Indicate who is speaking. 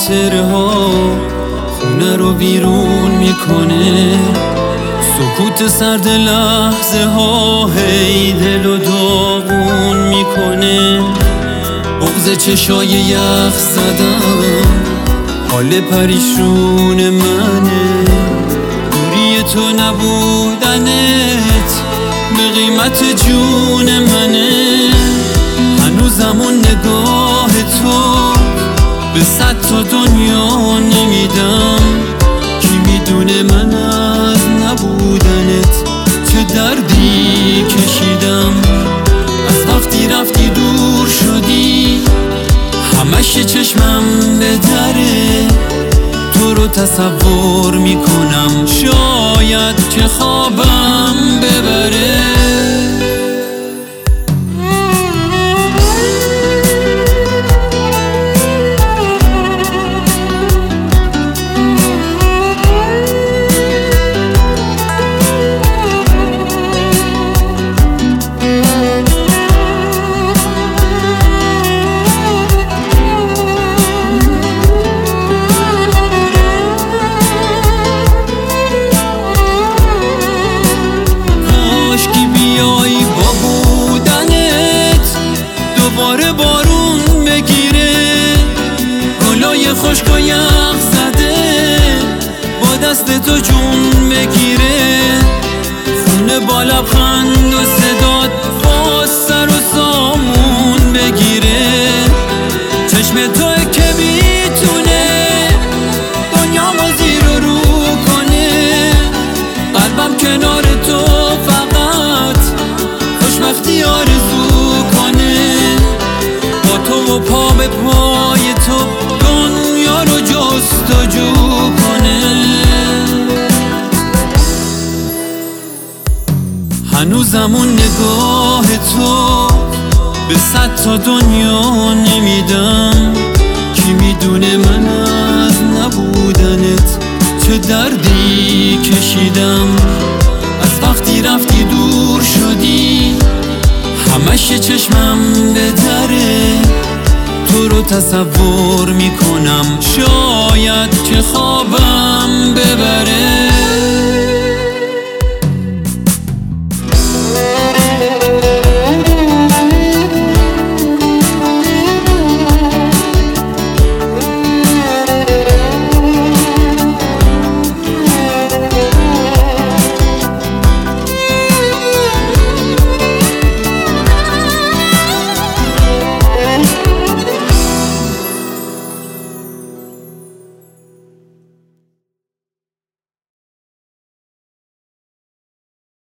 Speaker 1: خاطره ها خونه رو بیرون میکنه، سکوت سرد لحظه ها هی دل و داغون میکنه. بغض چشای یخ زدم حال پریشون منه، دوری تو نبودنت به قیمت جون منه. هنوزم اون نگاه تو به 100 تا دنیا نمیدم، کی میدونه من از نبودنت چه دردی کشیدم. از وقتی رفتی دور شدی همش چشمم به دره، تو رو تصور میکنم شاید که خوابم ببره. دوباره بارون بگیره، گلای خشک و یخ زده با دست تو جون بگیره، خونه با لبخند و صدات با سر و سامون بگیره. چشم توی که میتونه دنیامو زیر و رو کنه، قلبم کنار تو فقط خوشبختی آرزو کنه. تو و پا به پای تو دنیا رو جستجو کنه. هنوزم اون نگاه تو به 100 تا دنیا نمیدم، کی میدونه من از نبودنت چه دردی کشیدم. از وقتی رفتی دور شدی همش چشمم به دره، تو رو تصور میکنم شاید که خوابم ببره.